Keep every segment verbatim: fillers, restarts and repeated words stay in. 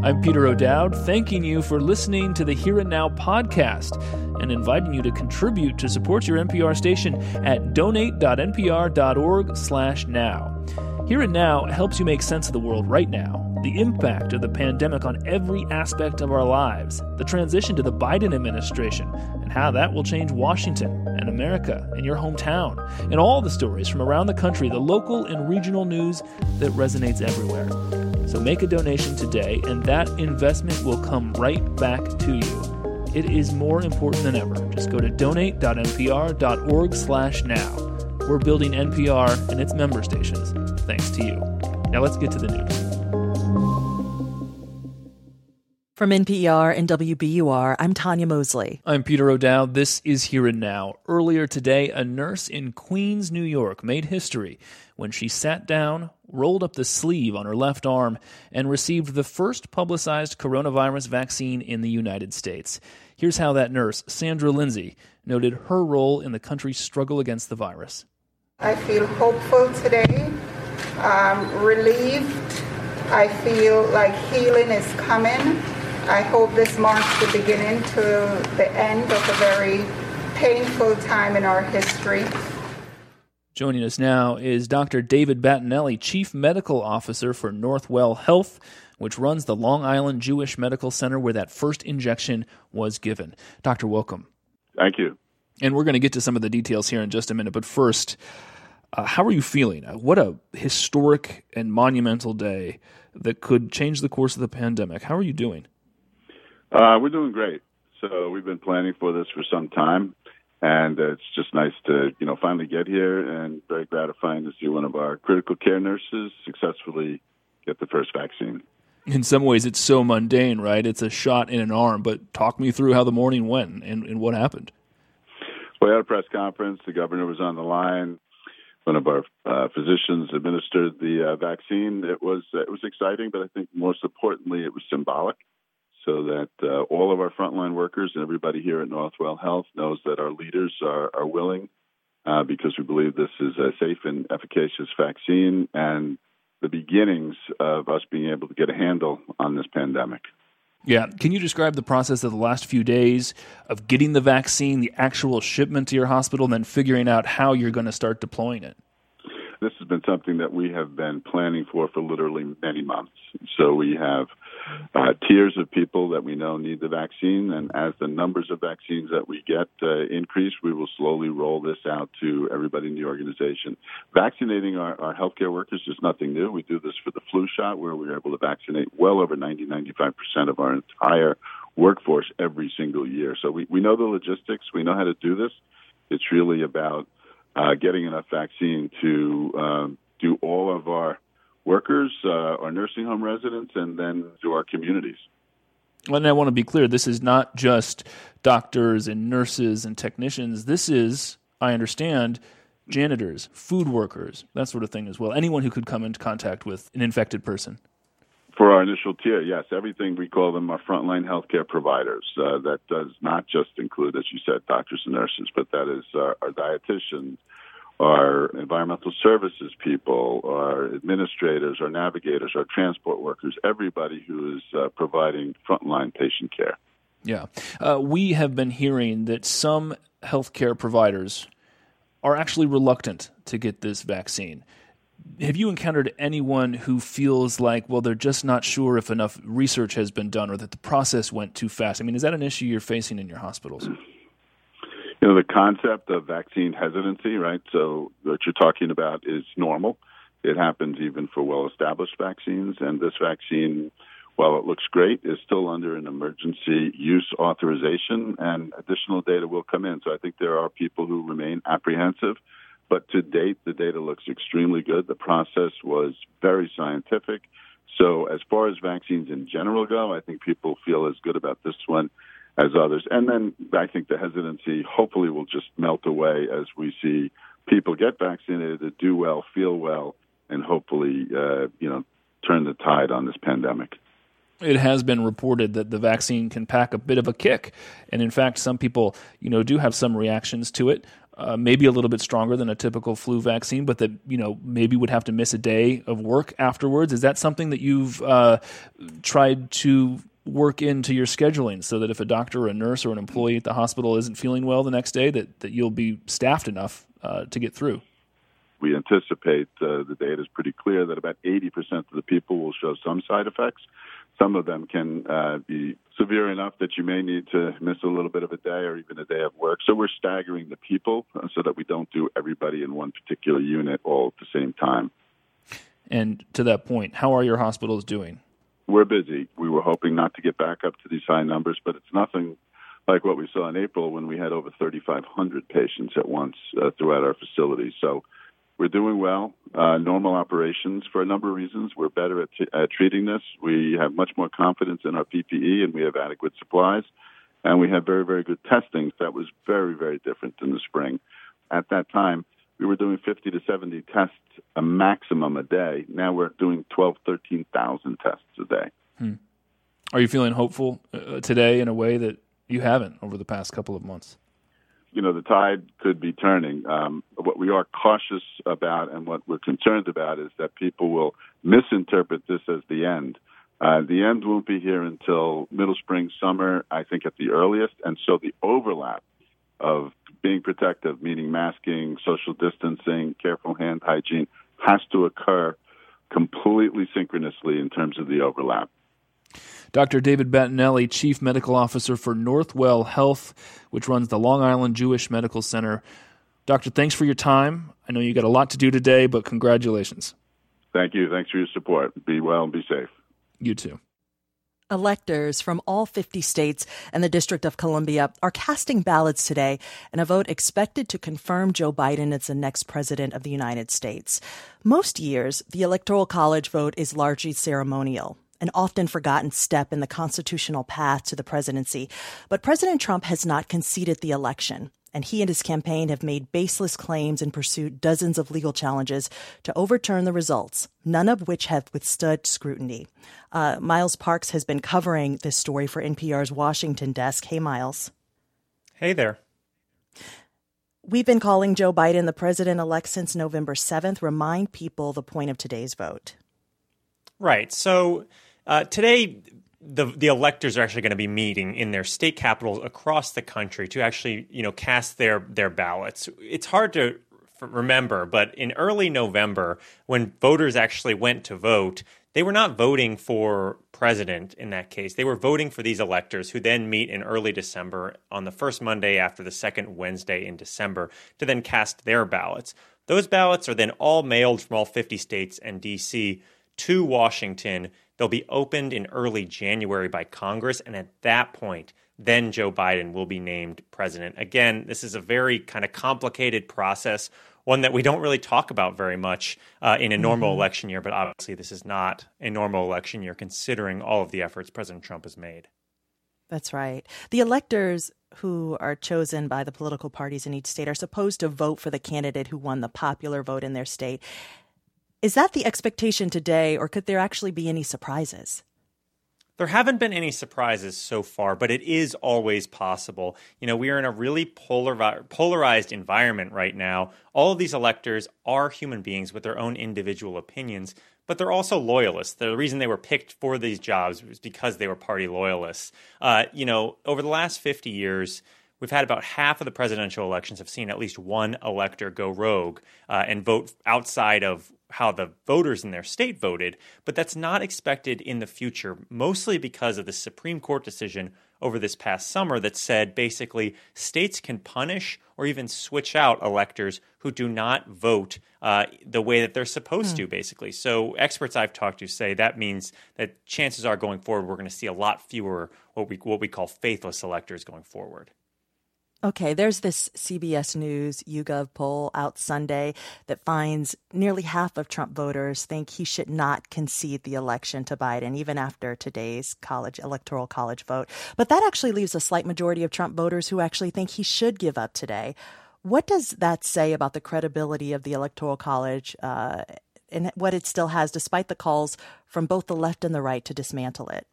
I'm Peter O'Dowd, thanking you for listening to the Here and Now podcast and inviting you to contribute to support your N P R station at donate.npr.org slash now. Here and Now helps you make sense of the world right now, the impact of the pandemic on every aspect of our lives, the transition to the Biden administration, and how that will change Washington and America and your hometown, and all the stories from around the country, the local and regional news that resonates everywhere. So make a donation today, and that investment will come right back to you. It is more important than ever. Just go to donate.npr.org slash now. We're building N P R and its member stations, thanks to you. Now let's get to the news. From N P R and W B U R, I'm Tanya Mosley. I'm Peter O'Dowd. This is Here and Now. Earlier today, a nurse in Queens, New York, made history when she sat down, rolled up the sleeve on her left arm, and received the first publicized coronavirus vaccine in the United States. Here's how that nurse, Sandra Lindsay, noted her role in the country's struggle against the virus. I feel hopeful today, um, relieved. I feel like healing is coming. I hope this marks the beginning to the end of a very painful time in our history. Joining us now is Doctor David Battinelli, Chief Medical Officer for Northwell Health, which runs the Long Island Jewish Medical Center where that first injection was given. Doctor, welcome. Thank you. And we're going to get to some of the details here in just a minute, but first, uh, how are you feeling? Uh, what a historic and monumental day that could change the course of the pandemic. How are you doing? Uh, we're doing great. So we've been planning for this for some time, and uh, it's just nice to, you know, finally get here, and very gratifying to see one of our critical care nurses successfully get the first vaccine. In some ways, it's so mundane, right? It's a shot in an arm, but talk me through how the morning went and, and what happened. We had a press conference. The governor was on the line. One of our uh, physicians administered the uh, vaccine. It was uh, it was exciting, but I think most importantly, it was symbolic, so that uh, all of our frontline workers and everybody here at Northwell Health knows that our leaders are, are willing, uh, because we believe this is a safe and efficacious vaccine and the beginnings of us being able to get a handle on this pandemic. Yeah. Can you describe the process of the last few days of getting the vaccine, the actual shipment to your hospital, and then figuring out how you're going to start deploying it? This has been something that we have been planning for for literally many months. So we have uh, tiers of people that we know need the vaccine, and as the numbers of vaccines that we get uh, increase, we will slowly roll this out to everybody in the organization. Vaccinating our, our healthcare workers is nothing new. We do this for the flu shot, where we were able to vaccinate well over ninety, ninety-five percent of our entire workforce every single year. So we, we know the logistics. We know how to do this. It's really about Uh, getting enough vaccine to uh, do all of our workers, uh, our nursing home residents, and then to our communities. And I want to be clear, this is not just doctors and nurses and technicians. This is, I understand, janitors, food workers, that sort of thing as well. Anyone who could come into contact with an infected person. For our initial tier, yes, everything, we call them our frontline healthcare providers. Uh, that does not just include, as you said, doctors and nurses, but that is our, our dietitians, our environmental services people, our administrators, our navigators, our transport workers, everybody who is uh, providing frontline patient care. Yeah. Uh, we have been hearing that some healthcare providers are actually reluctant to get this vaccine. Have you encountered anyone who feels like, well, they're just not sure if enough research has been done or that the process went too fast? I mean, is that an issue you're facing in your hospitals? You know, the concept of vaccine hesitancy, right? So what you're talking about is normal. It happens even for well-established vaccines. And this vaccine, while it looks great, is still under an emergency use authorization, and additional data will come in. So I think there are people who remain apprehensive. But to date, the data looks extremely good. The process was very scientific. So as far as vaccines in general go, I think people feel as good about this one as others. And then I think the hesitancy hopefully will just melt away as we see people get vaccinated that do well, feel well, and hopefully, uh, you know, turn the tide on this pandemic. It has been reported that the vaccine can pack a bit of a kick. And in fact, some people, you know, do have some reactions to it. uh, maybe a little bit stronger than a typical flu vaccine, but that, you know, maybe would have to miss a day of work afterwards. Is that something that you've uh, tried to work into your scheduling so that if a doctor or a nurse or an employee at the hospital isn't feeling well the next day, that, that you'll be staffed enough uh, to get through? We anticipate, uh, the data is pretty clear, that about eighty percent of the people will show some side effects. Some of them can uh, be severe enough that you may need to miss a little bit of a day or even a day of work. So we're staggering the people uh, so that we don't do everybody in one particular unit all at the same time. And to that point, how are your hospitals doing? We're busy. We were hoping not to get back up to these high numbers, but it's nothing like what we saw in April when we had over thirty-five hundred patients at once uh, throughout our facilities. So we're doing well, uh, normal operations for a number of reasons. We're better at, t- at treating this. We have much more confidence in our P P E, and we have adequate supplies. And we have very, very good testing. That was very, very different in the spring. At that time, we were doing fifty to seventy tests a maximum a day. Now we're doing twelve, thirteen thousand tests a day. Hmm. Are you feeling hopeful uh, today in a way that you haven't over the past couple of months? You know, the tide could be turning. Um, what we are cautious about and what we're concerned about is that people will misinterpret this as the end. Uh, the end won't be here until middle spring, summer, I think at the earliest. And so the overlap of being protective, meaning masking, social distancing, careful hand hygiene, has to occur completely synchronously in terms of the overlap. Doctor David Battinelli, Chief Medical Officer for Northwell Health, which runs the Long Island Jewish Medical Center. Doctor, thanks for your time. I know you got a lot to do today, but congratulations. Thank you. Thanks for your support. Be well and be safe. You too. Electors from all fifty states and the District of Columbia are casting ballots today in a vote expected to confirm Joe Biden as the next president of the United States. Most years, the Electoral College vote is largely ceremonial, an often forgotten step in the constitutional path to the presidency. But President Trump has not conceded the election, and he and his campaign have made baseless claims and pursued dozens of legal challenges to overturn the results, none of which have withstood scrutiny. Uh, Miles Parks has been covering this story for N P R's Washington desk. Hey, Miles. Hey there. We've been calling Joe Biden the president-elect since November seventh. Remind people the point of today's vote. Right. So uh, today, the the electors are actually going to be meeting in their state capitals across the country to actually, you know, cast their their ballots. It's hard to f- remember, but in early November, when voters actually went to vote, they were not voting for president in that case. They were voting for these electors who then meet in early December on the first Monday after the second Wednesday in December to then cast their ballots. Those ballots are then all mailed from all fifty states and D C to Washington. They'll be opened in early January by Congress, and at that point, then Joe Biden will be named president. Again, this is a very kind of complicated process, one that we don't really talk about very much uh, in a normal mm-hmm. election year, but obviously this is not a normal election year considering all of the efforts President Trump has made. That's right. The electors who are chosen by the political parties in each state are supposed to vote for the candidate who won the popular vote in their state. Is that the expectation today, or could there actually be any surprises? There haven't been any surprises so far, but it is always possible. You know, we are in a really polar- polarized environment right now. All of these electors are human beings with their own individual opinions, but they're also loyalists. The reason they were picked for these jobs was because they were party loyalists. Uh, you know, over the last fifty years, we've had about half of the presidential elections have seen at least one elector go rogue uh, and vote outside of how the voters in their state voted, but that's not expected in the future, mostly because of the Supreme Court decision over this past summer that said basically states can punish or even switch out electors who do not vote uh, the way that they're supposed hmm. to, basically. So experts I've talked to say that means that chances are going forward we're going to see a lot fewer what we what we call faithless electors going forward. Okay, there's this C B S News YouGov poll out Sunday that finds nearly half of Trump voters think he should not concede the election to Biden, even after today's college electoral college vote. But that actually leaves a slight majority of Trump voters who actually think he should give up today. What does that say about the credibility of the electoral college uh, and what it still has, despite the calls from both the left and the right to dismantle it?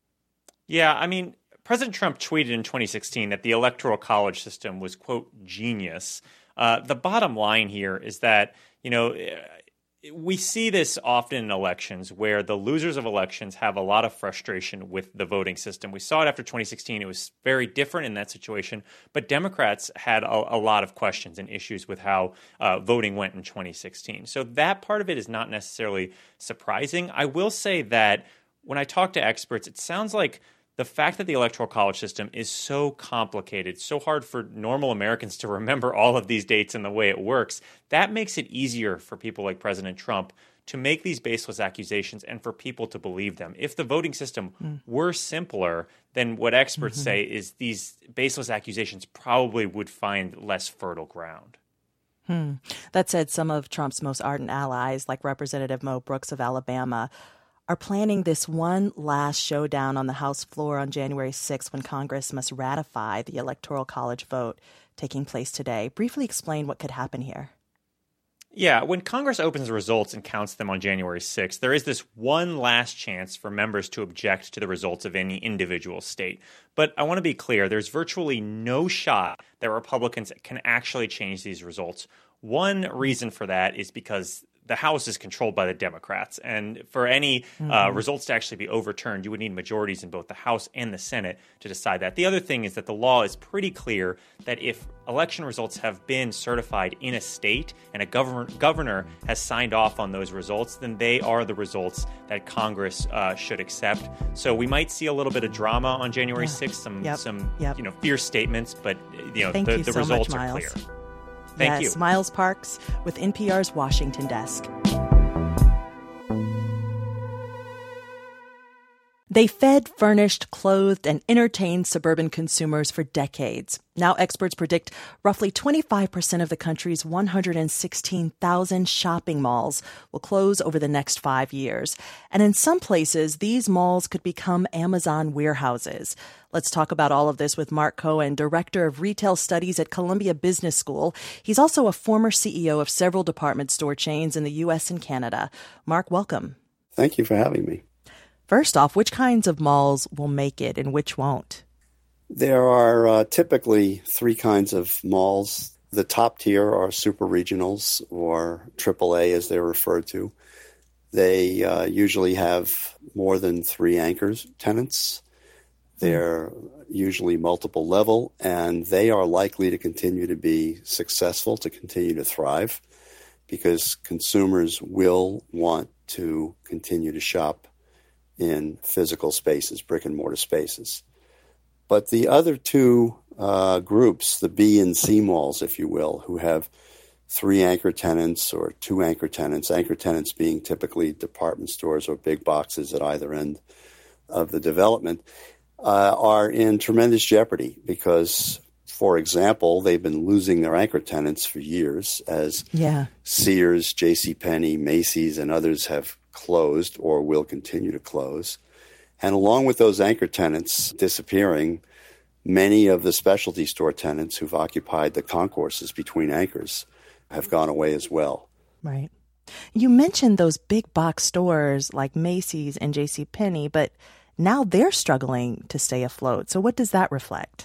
Yeah, I mean, President Trump tweeted in twenty sixteen that the Electoral College system was, quote, genius. Uh, the bottom line here is that, you know, we see this often in elections where the losers of elections have a lot of frustration with the voting system. We saw it after twenty sixteen. It was very different in that situation. But Democrats had a, a lot of questions and issues with how uh, voting went in twenty sixteen. So that part of it is not necessarily surprising. I will say that when I talk to experts, it sounds like the fact that the Electoral College system is so complicated, so hard for normal Americans to remember all of these dates and the way it works, that makes it easier for people like President Trump to make these baseless accusations and for people to believe them. If the voting system mm. were simpler, then what experts mm-hmm. say is these baseless accusations probably would find less fertile ground. Hmm. That said, some of Trump's most ardent allies, like Representative Mo Brooks of Alabama, are planning this one last showdown on the House floor on January sixth when Congress must ratify the Electoral College vote taking place today. Briefly explain what could happen here. Yeah, when Congress opens the results and counts them on January sixth, there is this one last chance for members to object to the results of any individual state. But I want to be clear, there's virtually no shot that Republicans can actually change these results. One reason for that is because the House is controlled by the Democrats. And for any mm-hmm. uh, results to actually be overturned, you would need majorities in both the House and the Senate to decide that. The other thing is that the law is pretty clear that if election results have been certified in a state and a governor, governor has signed off on those results, then they are the results that Congress uh, should accept. So we might see a little bit of drama on January sixth, some yep. some yep. you know fierce statements, but you know Thank the, you the so results much, are Miles. clear. Thank yes, you. Miles Parks with N P R's Washington desk. They fed, furnished, clothed, and entertained suburban consumers for decades. Now experts predict roughly twenty-five percent of the country's one hundred sixteen thousand shopping malls will close over the next five years. And in some places, these malls could become Amazon warehouses. Let's talk about all of this with Mark Cohen, Director of Retail Studies at Columbia Business School. He's also a former C E O of several department store chains in the U S and Canada. Mark, welcome. Thank you for having me. First off, which kinds of malls will make it and which won't? There are uh, typically three kinds of malls. The top tier are super regionals, or triple A as they're referred to. They uh, usually have more than three anchors tenants. They're usually multiple level, and they are likely to continue to be successful, to continue to thrive, because consumers will want to continue to shop in physical spaces, brick and mortar spaces. But the other two uh, groups, the B and C malls, if you will, who have three anchor tenants or two anchor tenants, anchor tenants being typically department stores or big boxes at either end of the development, uh, are in tremendous jeopardy because, for example, they've been losing their anchor tenants for years as yeah. Sears, JCPenney, Macy's, and others have closed or will continue to close. And along with those anchor tenants disappearing, many of the specialty store tenants who've occupied the concourses between anchors have gone away as well. Right. You mentioned those big box stores like Macy's and JCPenney, but now they're struggling to stay afloat. So what does that reflect?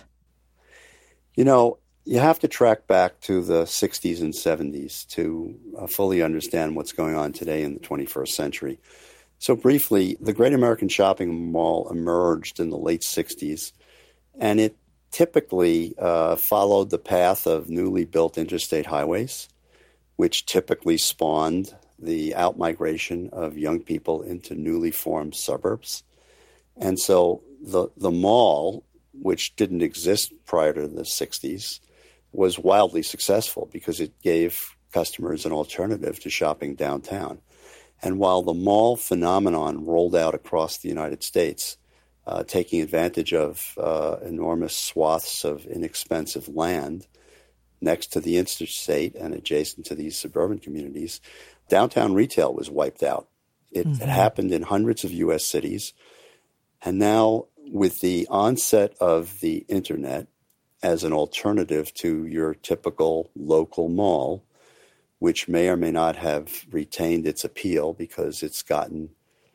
You know, you have to track back to the sixties and seventies to uh, fully understand what's going on today in the twenty-first century. So briefly, the Great American Shopping Mall emerged in the late sixties, and it typically uh, followed the path of newly built interstate highways, which typically spawned the outmigration of young people into newly formed suburbs. And so the the mall, which didn't exist prior to the sixties, was wildly successful because it gave customers an alternative to shopping downtown. And while the mall phenomenon rolled out across the United States, uh, taking advantage of uh, enormous swaths of inexpensive land next to the interstate and adjacent to these suburban communities, downtown retail was wiped out. It, mm-hmm. it happened in hundreds of U S cities. And now, with the onset of the internet as an alternative to your typical local mall, which may or may not have retained its appeal because it's gotten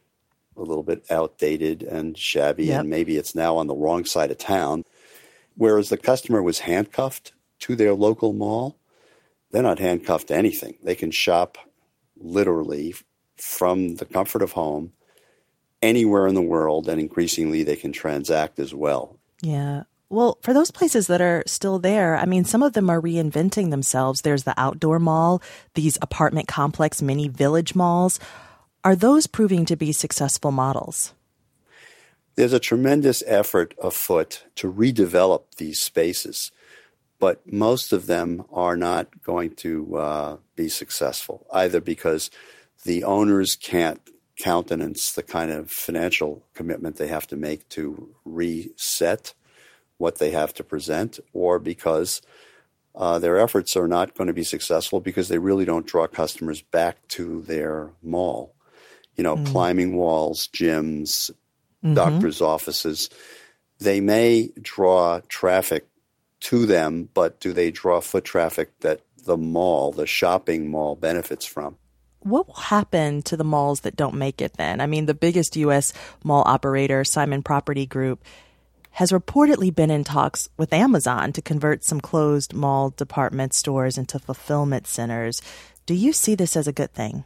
a little bit outdated and shabby, yep. and maybe it's now on the wrong side of town, whereas the customer was handcuffed to their local mall, they're not handcuffed to anything. They can shop literally from the comfort of home anywhere in the world, and increasingly they can transact as well. Yeah. Well, for those places that are still there, I mean, some of them are reinventing themselves. There's the outdoor mall, these apartment complex mini village malls. Are those proving to be successful models? There's a tremendous effort afoot to redevelop these spaces, but most of them are not going to uh, be successful, either because the owners can't countenance the kind of financial commitment they have to make to reset what they have to present, or because uh, their efforts are not going to be successful because they really don't draw customers back to their mall. You know, mm. climbing walls, gyms, mm-hmm. doctors' offices, they may draw traffic to them, but do they draw foot traffic that the mall, the shopping mall, benefits from? What will happen to the malls that don't make it then? I mean, the biggest U S mall operator, Simon Property Group, has reportedly been in talks with Amazon to convert some closed mall department stores into fulfillment centers. Do you see this as a good thing?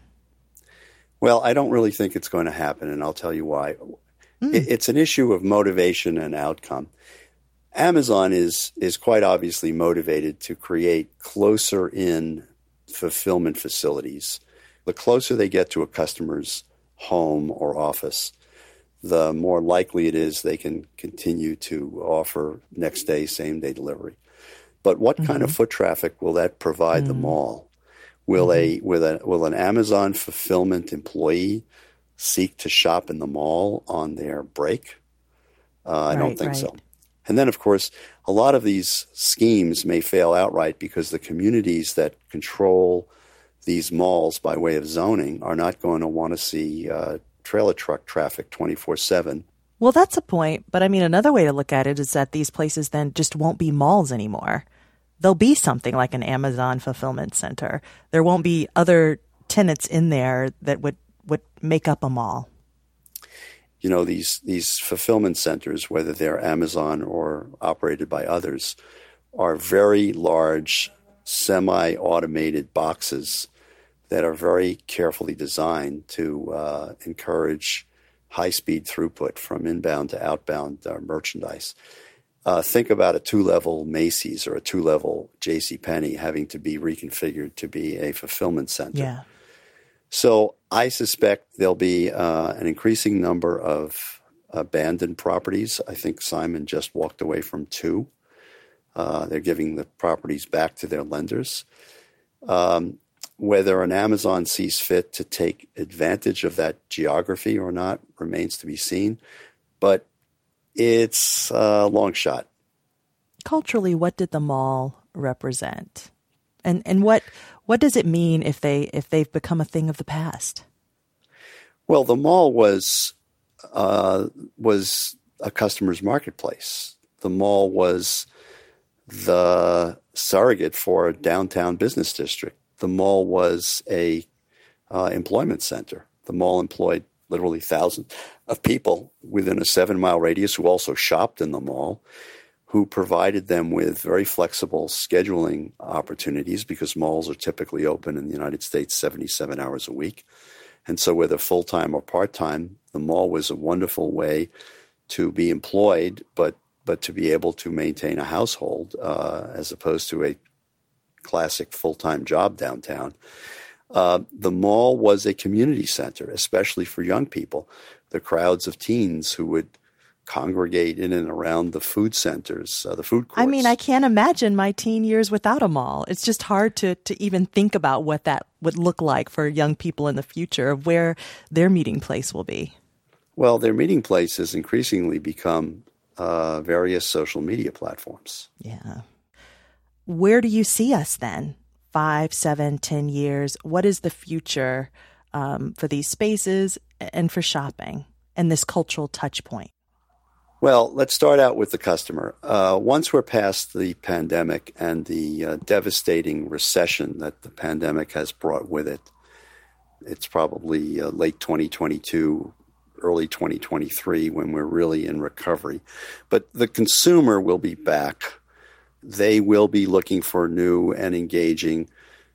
Well, I don't really think it's going to happen, and I'll tell you why. Mm. It's an issue of motivation and outcome. Amazon is is quite obviously motivated to create closer in fulfillment facilities. The closer they get to a customer's home or office, the more likely it is they can continue to offer next day, same day delivery. But what mm-hmm. kind of foot traffic will that provide mm-hmm. the mall? Will mm-hmm. a will a will an Amazon fulfillment employee seek to shop in the mall on their break? Uh, I right, don't think right. so. And then, of course, a lot of these schemes may fail outright because the communities that control these malls by way of zoning are not going to want to see uh, trailer truck traffic twenty-four seven. Well, that's a point. But I mean, another way to look at it is that these places then just won't be malls anymore. There'll be something like an Amazon fulfillment center. There won't be other tenants in there that would, would make up a mall. You know, these, these fulfillment centers, whether they're Amazon or operated by others, are very large, semi-automated boxes that are very carefully designed to uh, encourage high-speed throughput from inbound to outbound uh, merchandise. Uh, think about a two-level Macy's or a two-level JCPenney having to be reconfigured to be a fulfillment center. Yeah. So I suspect there'll be uh, an increasing number of abandoned properties. I think Simon just walked away from two. Uh, they're giving the properties back to their lenders. Um, whether an Amazon sees fit to take advantage of that geography or not remains to be seen. But it's a long shot. Culturally, what did the mall represent? And and what what does it mean if they if they've become a thing of the past? Well, the mall was uh, was a customer's marketplace. The mall was the surrogate for a downtown business district. The mall was a uh, employment center. The mall employed literally thousands of people within a seven-mile radius who also shopped in the mall, who provided them with very flexible scheduling opportunities because malls are typically open in the United States seventy-seven hours a week. And so whether full-time or part-time, the mall was a wonderful way to be employed, but but to be able to maintain a household uh, as opposed to a classic full-time job downtown. Uh, the mall was a community center, especially for young people. The crowds of teens who would congregate in and around the food centers, uh, the food courts. I mean, I can't imagine my teen years without a mall. It's just hard to, to even think about what that would look like for young people in the future, of where their meeting place will be. Well, their meeting place has increasingly become uh, various social media platforms. Yeah. Where do you see us then? Five, seven, ten years? What is the future um, for these spaces and for shopping and this cultural touch point? Well, let's start out with the customer. Uh, once we're past the pandemic and the uh, devastating recession that the pandemic has brought with it, it's probably uh, late twenty twenty-two, early twenty twenty-three when we're really in recovery. But the consumer will be back. They will be looking for new and engaging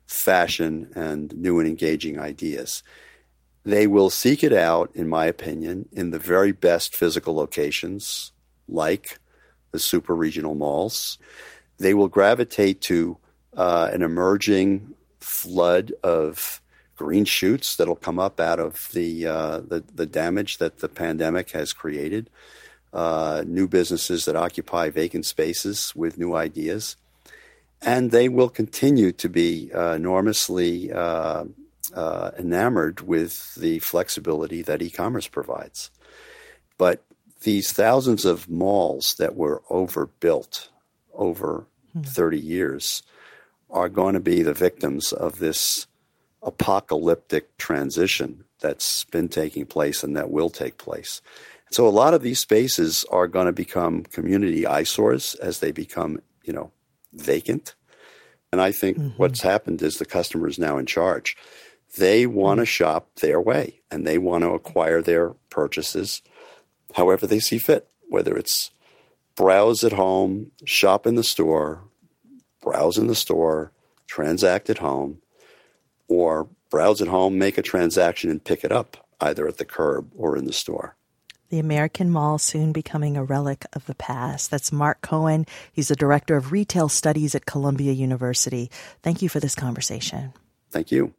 fashion and new and engaging ideas. They will seek it out, in my opinion, in the very best physical locations, like the super regional malls. They will gravitate to uh, an emerging flood of green shoots that'll come up out of the uh, the, the damage that the pandemic has created. Uh, new businesses that occupy vacant spaces with new ideas. And they will continue to be uh, enormously uh, uh, enamored with the flexibility that e-commerce provides. But these thousands of malls that were overbuilt over hmm. thirty years are going to be the victims of this apocalyptic transition that's been taking place and that will take place. So a lot of these spaces are going to become community eyesores as they become, you know, vacant. And I think mm-hmm. what's happened is the customer is now in charge. They want to shop their way, and they want to acquire their purchases however they see fit, whether it's browse at home, shop in the store, browse in the store, transact at home, or browse at home, make a transaction, and pick it up either at the curb or in the store. The American Mall soon becoming a relic of the past. That's Mark Cohen. He's the Director of Retail Studies at Columbia University. Thank you for this conversation. Thank you.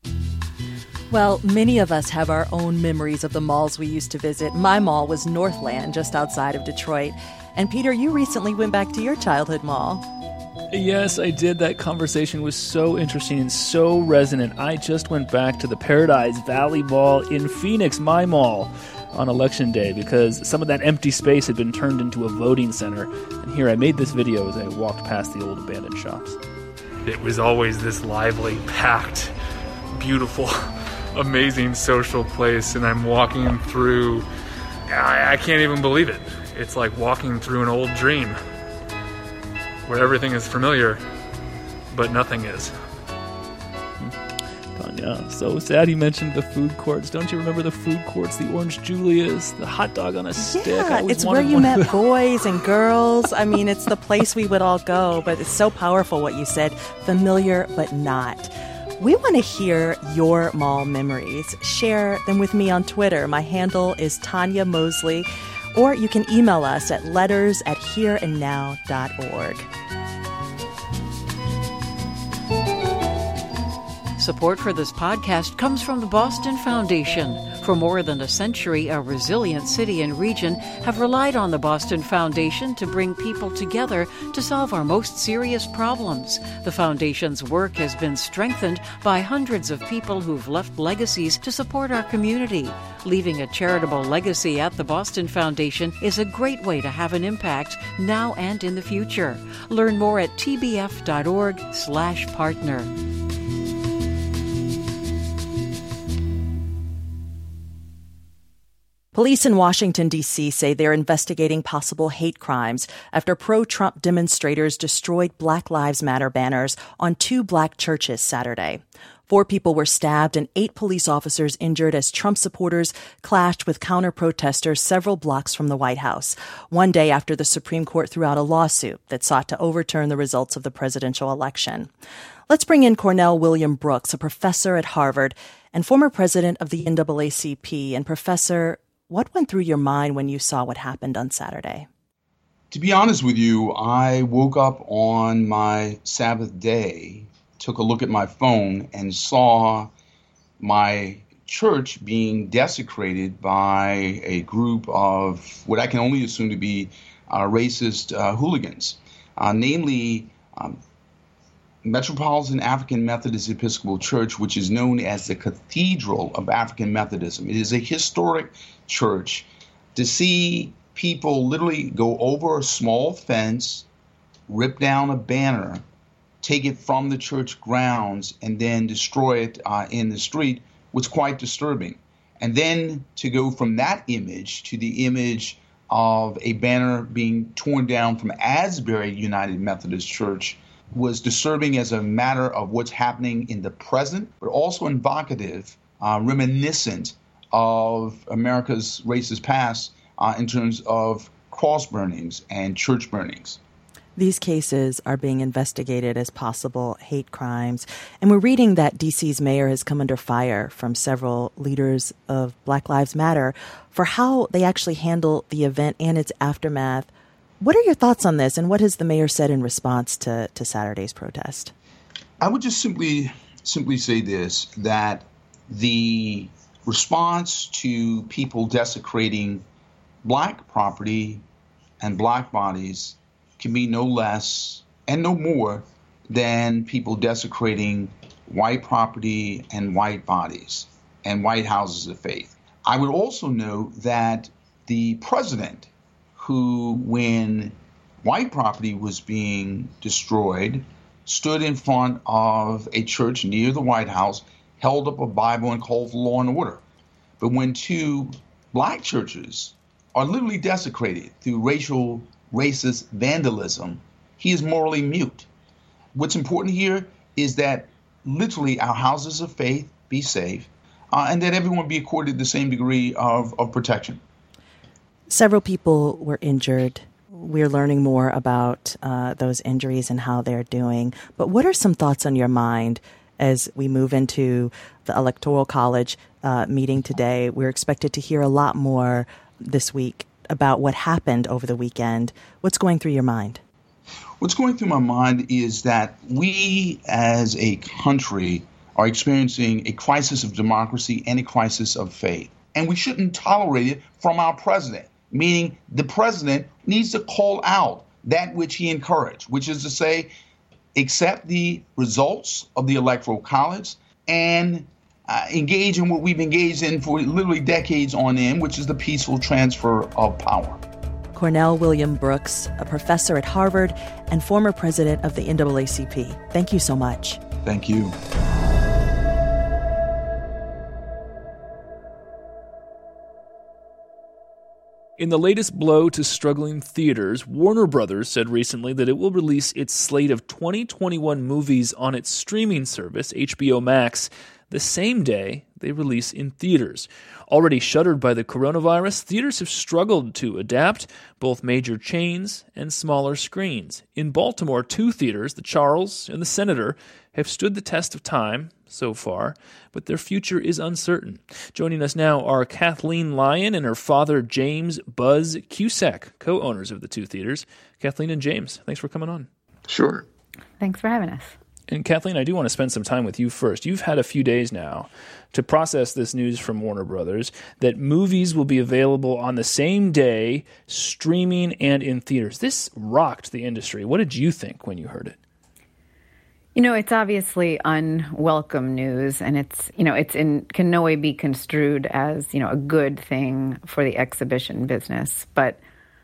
Well, many of us have our own memories of the malls we used to visit. My mall was Northland, just outside of Detroit. And Peter, you recently went back to your childhood mall. Yes, I did. That conversation was so interesting and so resonant. I just went back to the Paradise Valley Mall in Phoenix, my mall, on Election Day because some of that empty space had been turned into a voting center. And here I made this video as I walked past the old abandoned shops. It was always this lively, packed, beautiful, amazing social place, and I'm walking through, I, I can't even believe it. It's like walking through an old dream where everything is familiar, but nothing is. Yeah, so sad you mentioned the food courts. Don't you remember the food courts, the Orange Julius, the hot dog on a stick? Yeah, it's where you met boys and girls. I mean, it's the place we would all go, but it's so powerful what you said, familiar but not. We want to hear your mall memories. Share them with me on Twitter. My handle is Tanya Mosley, or you can email us at letters at here and now dot org. Support for this podcast comes from the Boston Foundation. For more than a century, a resilient city and region have relied on the Boston Foundation to bring people together to solve our most serious problems. The Foundation's work has been strengthened by hundreds of people who've left legacies to support our community. Leaving a charitable legacy at the Boston Foundation is a great way to have an impact now and in the future. Learn more at t b f dot org slash partner. Police in Washington, D C say they're investigating possible hate crimes after pro-Trump demonstrators destroyed Black Lives Matter banners on two black churches Saturday. Four people were stabbed and eight police officers injured as Trump supporters clashed with counter-protesters several blocks from the White House, one day after the Supreme Court threw out a lawsuit that sought to overturn the results of the presidential election. Let's bring in Cornell William Brooks, a professor at Harvard and former president of the N double A C P. And Professor, what went through your mind when you saw what happened on Saturday? To be honest with you, I woke up on my Sabbath day, took a look at my phone, and saw my church being desecrated by a group of what I can only assume to be uh, racist uh, hooligans, uh, namely um, Metropolitan African Methodist Episcopal Church, which is known as the Cathedral of African Methodism. It is a historic church. To see people literally go over a small fence, rip down a banner, take it from the church grounds, and then destroy it uh, in the street was quite disturbing. And then to go from that image to the image of a banner being torn down from Asbury United Methodist Church was disturbing as a matter of what's happening in the present, but also evocative, uh, reminiscent of America's racist past uh, in terms of cross burnings and church burnings. These cases are being investigated as possible hate crimes. And we're reading that D C's mayor has come under fire from several leaders of Black Lives Matter for how they actually handle the event and its aftermath. What are your thoughts on this, and what has the mayor said in response to, to Saturday's protest? I would just simply simply say this, that the response to people desecrating Black property and Black bodies can be no less and no more than people desecrating white property and white bodies and white houses of faith. I would also note that the president, who, when white property was being destroyed, stood in front of a church near the White House, held up a Bible and called for law and order. But when two Black churches are literally desecrated through racial, racist vandalism, he is morally mute. What's important here is that literally our houses of faith be safe, uh, and that everyone be accorded the same degree of, of protection. Several people were injured. We're learning more about uh, those injuries and how they're doing. But what are some thoughts on your mind as we move into the Electoral College uh, meeting today? We're expected to hear a lot more this week about what happened over the weekend. What's going through your mind? What's going through my mind is that we as a country are experiencing a crisis of democracy and a crisis of faith. And we shouldn't tolerate it from our president, meaning the president needs to call out that which he encouraged, which is to say, accept the results of the Electoral College and uh, engage in what we've engaged in for literally decades on end, which is the peaceful transfer of power. Cornell William Brooks, a professor at Harvard and former president of the N double A C P. Thank you so much. Thank you. In the latest blow to struggling theaters, Warner Brothers said recently that it will release its slate of twenty twenty-one movies on its streaming service, H B O Max, the same day they release in theaters. Already shuttered by the coronavirus, theaters have struggled to adapt, both major chains and smaller screens. In Baltimore, two theaters, the Charles and the Senator, have stood the test of time so far, but their future is uncertain. Joining us now are Kathleen Lyon and her father, James Buzz Cusack, co-owners of the two theaters. Kathleen and James, thanks for coming on. Sure. Thanks for having us. And Kathleen, I do want to spend some time with you first. You've had a few days now to process this news from Warner Brothers that movies will be available on the same day, streaming and in theaters. This rocked the industry. What did you think when you heard it? You know, it's obviously unwelcome news, and it's, you know, it's in can no way be construed as, you know, a good thing for the exhibition business. But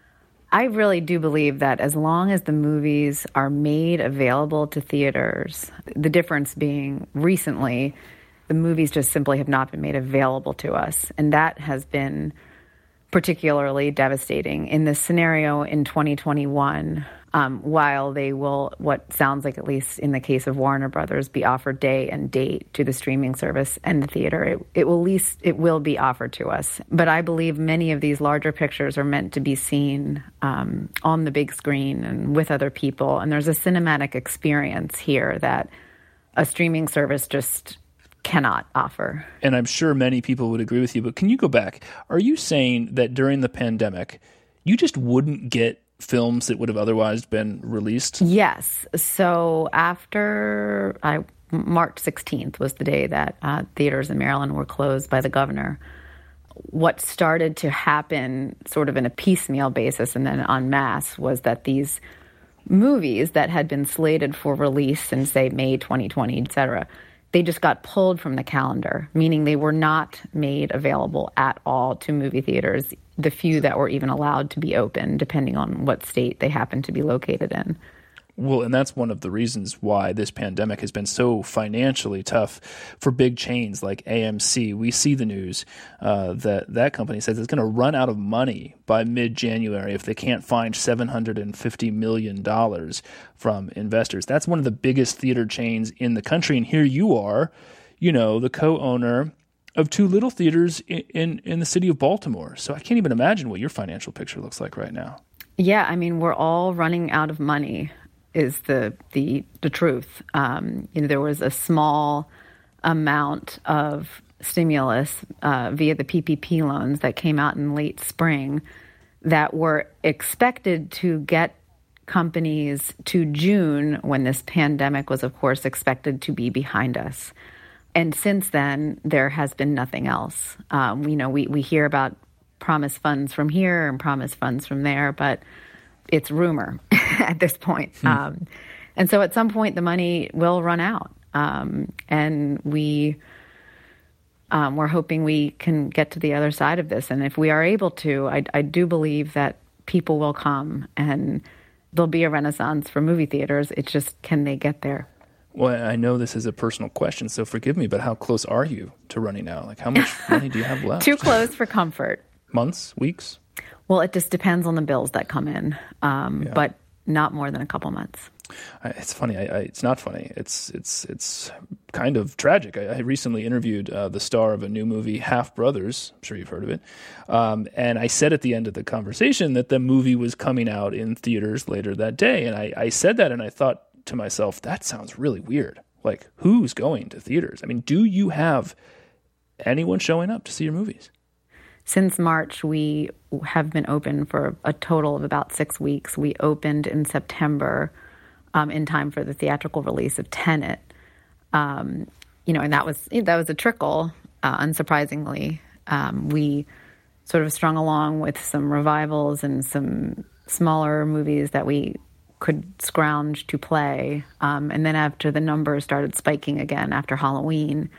I really do believe that as long as the movies are made available to theaters, the difference being recently, the movies just simply have not been made available to us. And that has been particularly devastating. In this scenario in twenty twenty-one, um, while they will, what sounds like, at least in the case of Warner Brothers, be offered day and date to the streaming service and the theater, it, it will at least it will be offered to us. But I believe many of these larger pictures are meant to be seen um, on the big screen and with other people. And there's a cinematic experience here that a streaming service just cannot offer. And I'm sure many people would agree with you, but can you go back? Are you saying that during the pandemic, you just wouldn't get films that would have otherwise been released? Yes. So after I, March sixteenth was the day that uh, theaters in Maryland were closed by the governor. What started to happen sort of in a piecemeal basis and then en masse was that these movies that had been slated for release in, say, May twenty twenty, et cetera, they just got pulled from the calendar, meaning they were not made available at all to movie theaters, the few that were even allowed to be open, depending on what state they happened to be located in. Well, and that's one of the reasons why this pandemic has been so financially tough for big chains like A M C. We see the news uh, that that company says it's going to run out of money by mid-January if they can't find seven hundred fifty million dollars from investors. That's one of the biggest theater chains in the country. And here you are, you know, the co-owner of two little theaters in, in, in the city of Baltimore. So I can't even imagine what your financial picture looks like right now. Yeah, I mean, we're all running out of money is the the, the truth. Um, you know, there was a small amount of stimulus uh, via the P P P loans that came out in late spring that were expected to get companies to June, when this pandemic was, of course, expected to be behind us. And since then, there has been nothing else. Um, you know, we, we hear about promised funds from here and promised funds from there, but it's rumor at this point. Hmm. Um, and so at some point, the money will run out. Um, and we, um, we're hoping we can get to the other side of this. And if we are able to, I, I do believe that people will come and there'll be a renaissance for movie theaters. It's just, can they get there? Well, I know this is a personal question, so forgive me, but how close are you to running out? Like, how much money do you have left? Too close for comfort. Months? Weeks? Well, it just depends on the bills that come in, um, yeah. but not more than a couple months. I, it's funny. I, I, it's not funny. It's it's it's kind of tragic. I, I recently interviewed uh, the star of a new movie, Half Brothers. I'm sure you've heard of it. Um, and I said at the end of the conversation that the movie was coming out in theaters later that day. And I, I said that, and I thought to myself, that sounds really weird. Like, who's going to theaters? I mean, do you have anyone showing up to see your movies? Since March, we have been open for a total of about six weeks. We opened in September um, in time for the theatrical release of Tenet. Um, you know, and that was that was a trickle, uh, unsurprisingly. Um, we sort of strung along with some revivals and some smaller movies that we could scrounge to play. Um, and then after the numbers started spiking again after Halloween,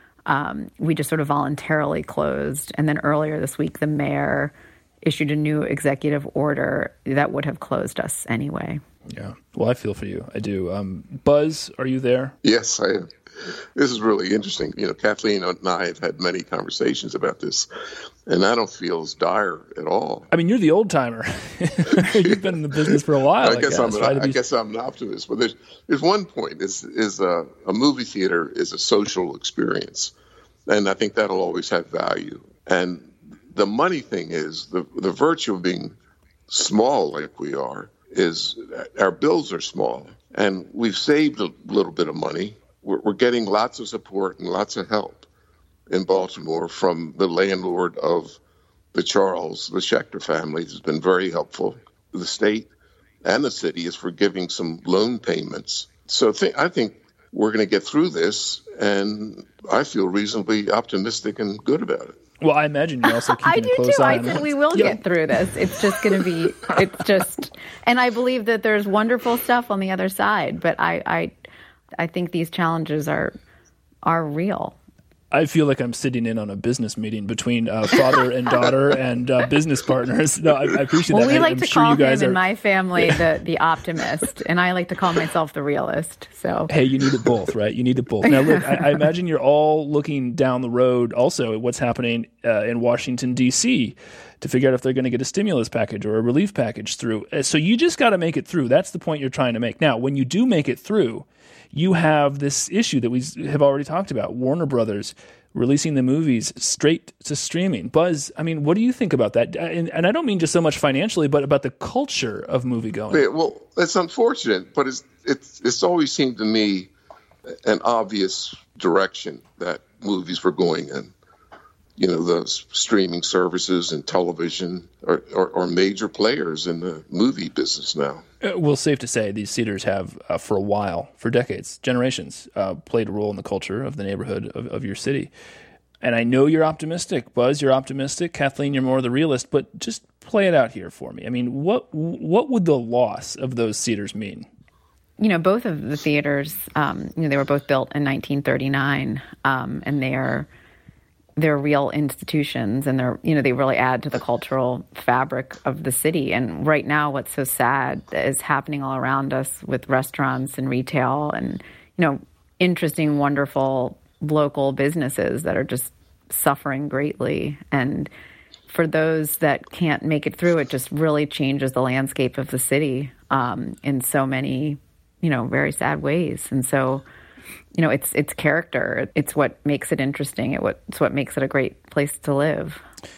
um, we just sort of voluntarily closed. And then earlier this week, the mayor issued a new executive order that would have closed us anyway. Yeah. Well, I feel for you. I do. Um, Buzz, are you there? Yes, I am. This is really interesting. You know, Kathleen and I have had many conversations about this, and I don't feel as dire at all. I mean, you're the old timer. You've been in the business for a while. I, I guess, guess I'm an, right? I guess I'm an optimist. But there's there's one point: is is a, a movie theater is a social experience, and I think that'll always have value. And the money thing is the the virtue of being small, like we are, is our bills are small, and we've saved a little bit of money. We're getting lots of support and lots of help in Baltimore from the landlord of the Charles, the Schechter family, has been very helpful. The state and the city is forgiving some loan payments. So th- I think we're going to get through this, and I feel reasonably optimistic and good about it. Well, I imagine you're also keeping I do a close too. eye I on think it. we will yeah. get through this. It's just going to be, it's just, and I believe that there's wonderful stuff on the other side, but I, I, I think these challenges are are real. I feel like I'm sitting in on a business meeting between uh, father and daughter and uh, business partners. No, I, I appreciate well, that. Well, we I, like I'm to sure call you guys him are... in my family the, the optimist, and I like to call myself the realist. So hey, you need it both, right? You need it both. Now, look, I, I imagine you're all looking down the road also at what's happening uh, in Washington, D C to figure out if they're going to get a stimulus package or a relief package through. So you just got to make it through. That's the point you're trying to make. Now, when you do make it through, you have this issue that we have already talked about, Warner Brothers releasing the movies straight to streaming. Buzz, I mean, what do you think about that? And, and I don't mean just so much financially, but about the culture of moviegoing. Yeah, well, it's unfortunate, but it's, it's, it's always seemed to me an obvious direction that movies were going in. You know, the streaming services and television are, are, are major players in the movie business now. Uh, well, safe to say these theaters have, uh, for a while, for decades, generations, uh, played a role in the culture of the neighborhood of, of your city. And I know you're optimistic. Buzz, you're optimistic. Kathleen, you're more the realist. But just play it out here for me. I mean, what what would the loss of those theaters mean? You know, both of the theaters, um, you know, they were both built in nineteen thirty-nine, um, and they are... they're real institutions, and they're, you know, they really add to the cultural fabric of the city. And right now, what's so sad is happening all around us with restaurants and retail and, you know, interesting, wonderful local businesses that are just suffering greatly. And for those that can't make it through, it just really changes the landscape of the city um, in so many, you know, very sad ways. And so, you know, it's it's character. It's what makes it interesting. It what, it's what makes it a great place to live.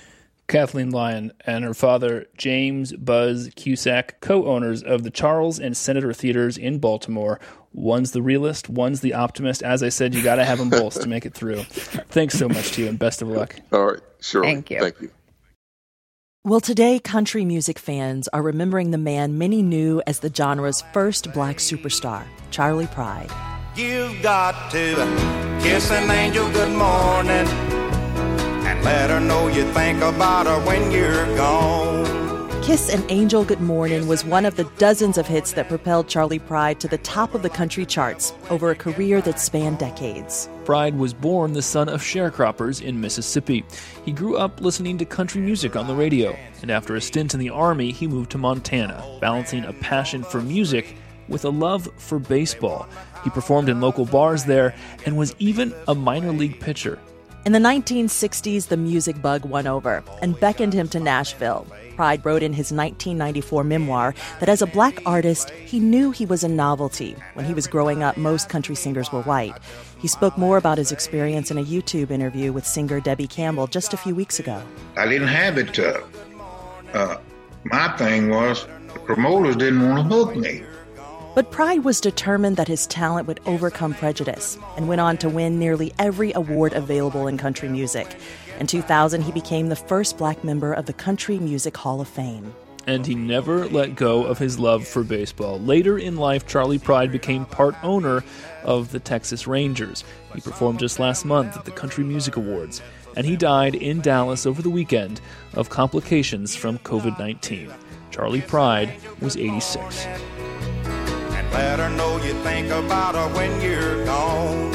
Kathleen Lyon and her father, James Buzz Cusack, co-owners of the Charles and Senator Theaters in Baltimore. One's the realist, one's the optimist. As I said, you got to have them both to make it through. Thanks so much to you, and best of luck. All right, sure. Thank you. Thank you. Well, today, country music fans are remembering the man many knew as the genre's first black superstar, Charley Pride. You've got to kiss an angel good morning and let her know you think about her when you're gone. Kiss an Angel Good Morning was one of the dozens of hits that propelled Charley Pride to the top of the country charts over a career that spanned decades. Pride was born the son of sharecroppers in Mississippi. He grew up listening to country music on the radio, and after a stint in the Army, he moved to Montana, balancing a passion for music with a love for baseball. He performed in local bars there and was even a minor league pitcher. In the nineteen sixties, the music bug won over and beckoned him to Nashville. Pride wrote in his nineteen ninety-four memoir that as a black artist, he knew he was a novelty. When he was growing up, most country singers were white. He spoke more about his experience in a YouTube interview with singer Debbie Campbell just a few weeks ago. I didn't have it tough. Uh, my thing was the promoters didn't want to book me. But Pride was determined that his talent would overcome prejudice and went on to win nearly every award available in country music. In two thousand, he became the first black member of the Country Music Hall of Fame. And he never let go of his love for baseball. Later in life, Charley Pride became part owner of the Texas Rangers. He performed just last month at the Country Music Awards. And he died in Dallas over the weekend of complications from covid nineteen. Charley Pride was eighty-six. Let her know you think about her when you're gone.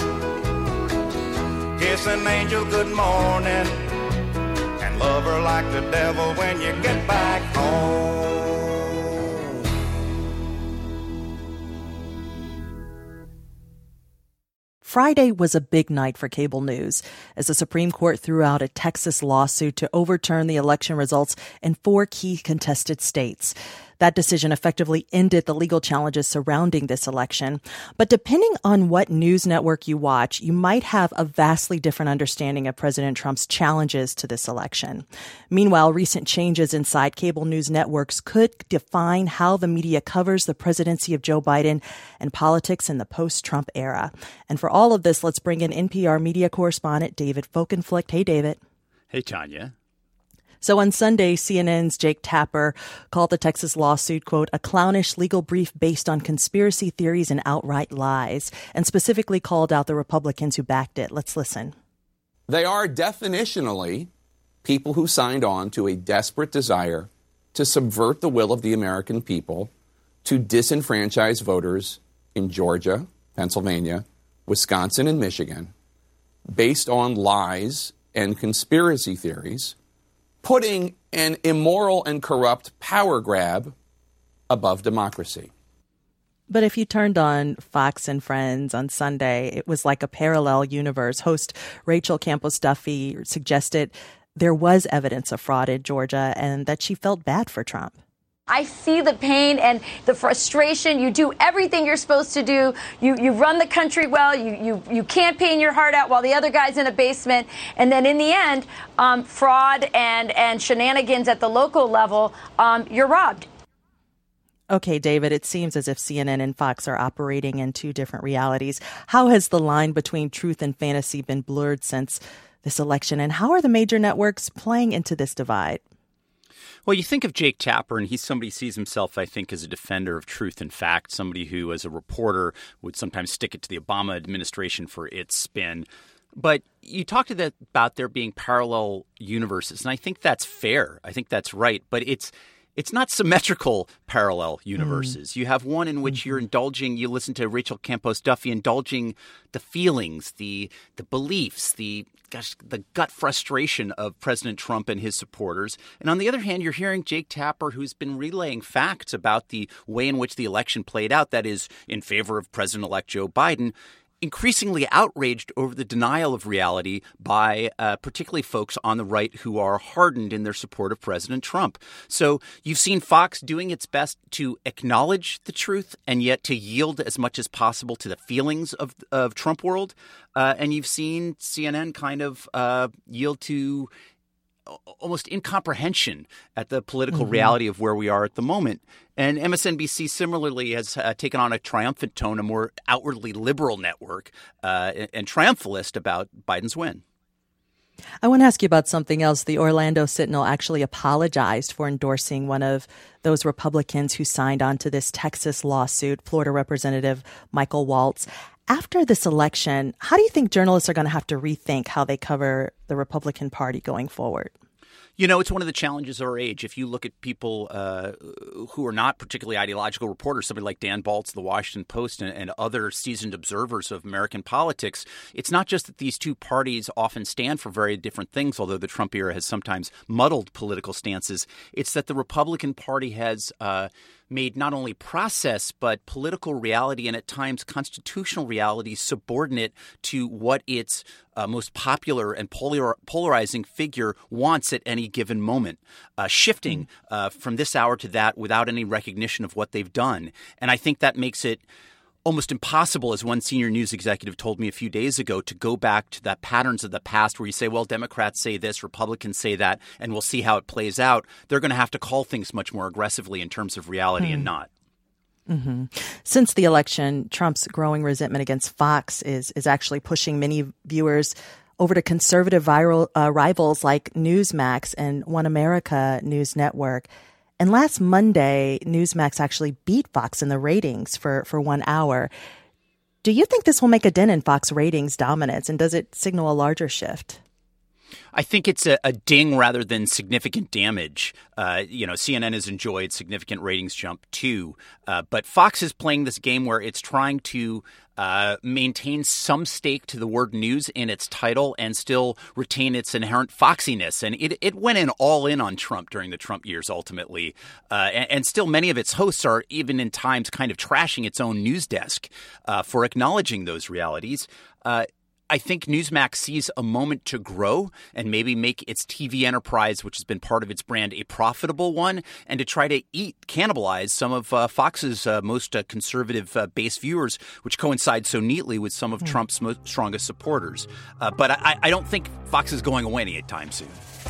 Kiss an angel good morning and love her like the devil when you get back home. Friday was a big night for cable news as the Supreme Court threw out a Texas lawsuit to overturn the election results in four key contested states. That decision effectively ended the legal challenges surrounding this election. But depending on what news network you watch, you might have a vastly different understanding of President Trump's challenges to this election. Meanwhile, recent changes inside cable news networks could define how the media covers the presidency of Joe Biden and politics in the post-Trump era. And for all of this, let's bring in N P R media correspondent David Folkenflik. Hey, David. Hey, Tanya. So on Sunday, C N N's Jake Tapper called the Texas lawsuit, quote, a clownish legal brief based on conspiracy theories and outright lies, and specifically called out the Republicans who backed it. Let's listen. They are definitionally people who signed on to a desperate desire to subvert the will of the American people, to disenfranchise voters in Georgia, Pennsylvania, Wisconsin, and Michigan, based on lies and conspiracy theories, putting an immoral and corrupt power grab above democracy. But if you turned on Fox and Friends on Sunday, it was like a parallel universe. Host Rachel Campos Duffy suggested there was evidence of fraud in Georgia and that she felt bad for Trump. I see the pain and the frustration. You do everything you're supposed to do. You you run the country well. You you you campaign your heart out while the other guy's in a basement. And then in the end, um, fraud and, and shenanigans at the local level, um, you're robbed. Okay, David, it seems as if C N N and Fox are operating in two different realities. How has the line between truth and fantasy been blurred since this election? And how are the major networks playing into this divide? Well, you think of Jake Tapper, and he's somebody who sees himself, I think, as a defender of truth and fact, somebody who, as a reporter, would sometimes stick it to the Obama administration for its spin. But you talked to that about there being parallel universes, and I think that's fair. I think that's right. But it's it's not symmetrical parallel universes. Mm. You have one in which mm-hmm. you're indulging, you listen to Rachel Campos Duffy indulging the feelings, the the beliefs, the gosh, the gut frustration of President Trump and his supporters. And on the other hand, you're hearing Jake Tapper, who's been relaying facts about the way in which the election played out, that is, in favor of President-elect Joe Biden, increasingly outraged over the denial of reality by uh, particularly folks on the right who are hardened in their support of President Trump. So you've seen Fox doing its best to acknowledge the truth and yet to yield as much as possible to the feelings of, of Trump world. Uh, and you've seen C N N kind of uh, yield to almost incomprehension at the political Mhm. reality of where we are at the moment. And M S N B C similarly has uh, taken on a triumphant tone, a more outwardly liberal network, uh, and, and triumphalist about Biden's win. I want to ask you about something else. The Orlando Sentinel actually apologized for endorsing one of those Republicans who signed on to this Texas lawsuit, Florida Representative Michael Waltz. After this election, how do you think journalists are going to have to rethink how they cover the Republican Party going forward? You know, it's one of the challenges of our age. If you look at people uh, who are not particularly ideological reporters, somebody like Dan Baltz, The Washington Post, and, and other seasoned observers of American politics, it's not just that these two parties often stand for very different things, although the Trump era has sometimes muddled political stances. It's that the Republican Party has uh, made not only process but political reality and at times constitutional reality subordinate to what its uh, most popular and polar- polarizing figure wants at any given moment, uh, shifting uh, from this hour to that without any recognition of what they've done. And I think that makes it almost impossible, as one senior news executive told me a few days ago, to go back to the patterns of the past where you say, well, Democrats say this, Republicans say that, and we'll see how it plays out. They're going to have to call things much more aggressively in terms of reality Hmm. and not. Mm-hmm. Since the election, Trump's growing resentment against Fox is is actually pushing many viewers over to conservative viral uh, rivals like Newsmax and One America News Network. And last Monday, Newsmax actually beat Fox in the ratings for, for one hour. Do you think this will make a dent in Fox ratings dominance, and does it signal a larger shift? I think it's a, a ding rather than significant damage. Uh, you know, C N N has enjoyed significant ratings jump too. Uh, but Fox is playing this game where it's trying to uh, maintain some stake to the word news in its title and still retain its inherent foxiness. And it, it went in all in on Trump during the Trump years, ultimately. Uh, and, and still many of its hosts are even in times kind of trashing its own news desk uh, for acknowledging those realities. Uh, I think Newsmax sees a moment to grow and maybe make its T V enterprise, which has been part of its brand, a profitable one, and to try to eat, cannibalize some of uh, Fox's uh, most uh, conservative uh, base viewers, which coincides so neatly with some of mm. Trump's most strongest supporters. Uh, but I, I don't think Fox is going away anytime soon.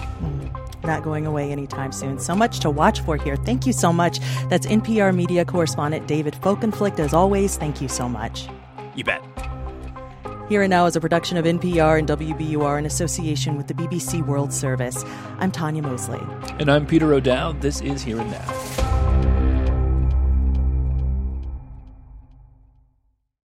Not going away anytime soon. So much to watch for here. Thank you so much. That's N P R media correspondent David Folkenflik. As always, thank you so much. You bet. Here and Now is a production of N P R and W B U R in association with the B B C World Service. I'm Tanya Mosley. And I'm Peter O'Dowd. This is Here and Now.